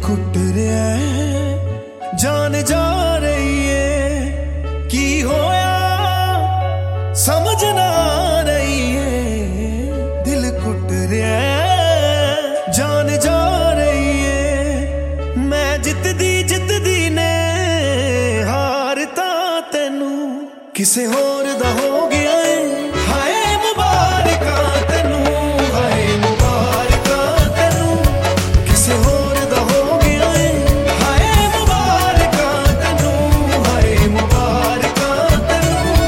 ਘੁੱਟ ਰਿਹਾ ਹੈ, ਜਾਨ ਜਾ ਰਹੀ ਏ, ਕੀ ਹੋਇਆ ਸਮਝ ਨਾ ਆ ਰਹੀ ਏ। ਦਿਲ ਘੁੱਟ ਰਿਹਾ ਹੈ, ਜਾਨ ਜਾ ਰਹੀ ਏ। ਮੈਂ ਜਿੱਤਦੀ ਨੇ ਹਾਰ ਤਾਂ ਤੈਨੂੰ ਕਿਸੇ ਹੋਰ ਦਾ ਹੋ ਗਿਆ ਏ। ਹਾਏ ਮੁਬਾਰਕਾਂ ਤੈਨੂੰ, ਹਾਏ ਮੁਬਾਰਕਾਂ ਤੈਨੂੰ, ਕਿਸੇ ਹੋਰ ਦਾ ਹੋ ਗਿਆ ਏ। ਹਾਏ ਮੁਬਾਰਕਾਂ ਤੈਨੂੰ, ਹਾਏ ਮੁਬਾਰਕਾਂ ਤੈਨੂੰ।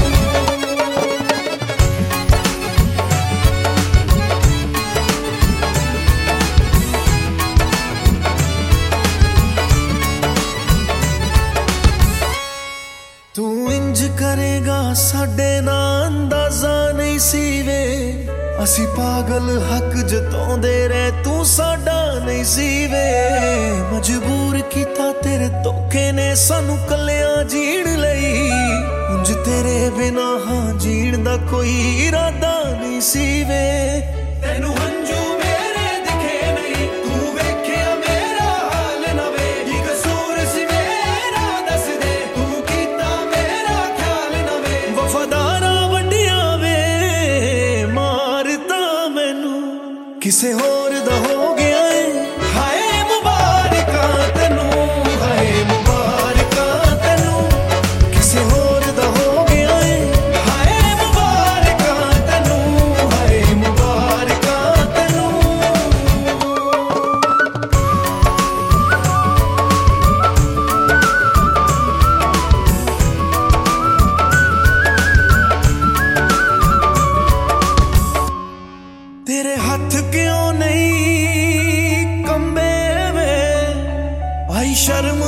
ਤੂੰ ਇੰਜ ਕਰੇਗਾ ਸਾਡੇ ਨਾਲ ਅੰਦਾਜ਼ਾ ਨਹੀਂ ਸੀ ਵੇ। ਅਸੀਂ ਪਾਗਲ ਹੱਕ ਜਤਾਉਂਦੇ ਰਹੇ, ਤੂੰ ਸਾਡਾ ਨਹੀਂ ਸੀ ਵੇ। ਮਜਬੂਰ ਕੀਤਾ ਤੇਰੇ ਧੋਖੇ ਨੇ ਸਾਨੂੰ ਕੱਲਿਆਂ ਜੀਣ ਲਈ। ਉਂਝ ਤੇਰੇ ਬਿਨਾ ਹਾਂ ਜੀਣ ਦਾ ਕੋਈ ਇਰਾਦਾ ਨਹੀਂ ਸੀ ਵੇ। ਤੈਨੂੰ ਹੰਝੂ ਮੇਰੇ ਦਿਖੇ ਨਹੀਂ, ਤੂੰ ਵੇਖਿਆ ਮੇਰਾ ਹਾਲ ਨਾ ਵੇ। ਕੀ ਕਸੂਰ ਸੀ ਮੇਰਾ ਦੱਸ ਦੇ, ਤੂੰ ਕੀਤਾ ਮੇਰਾ ਖਿਆਲ ਨਾ ਵੇ। ਵਫਾਦਾਰਾਂ ਵੱਡੀਆਂ ਵੇ ਮਾਰਦਾ ਮੈਨੂੰ, ਕਿਸੇ ਹੋਰ ਦਾ ਹੋ ਗਿਆ ਏ। ਹਾਏ ਮੁਬਾਰਕਾਂ ਤੈਨੂੰ, ਹਾਏ ਮੁਬਾਰਕਾਂ ਤੈਨੂੰ, ਕਿਸੇ ਹੋਰ ਦਾ ਹੋ ਗਿਆ ਏ। ਹਾਏ ਮੁਬਾਰਕਾਂ ਤੈਨੂੰ, ਹਾਏ ਮੁਬਾਰਕਾਂ ਤੈਨੂੰ। ਤੇਰੇ ਹੱਥ ਕਿਉਂ ਨਹੀਂ ਕੰਬੇ ਵੇ, ਆਈ ਸ਼ਰਮ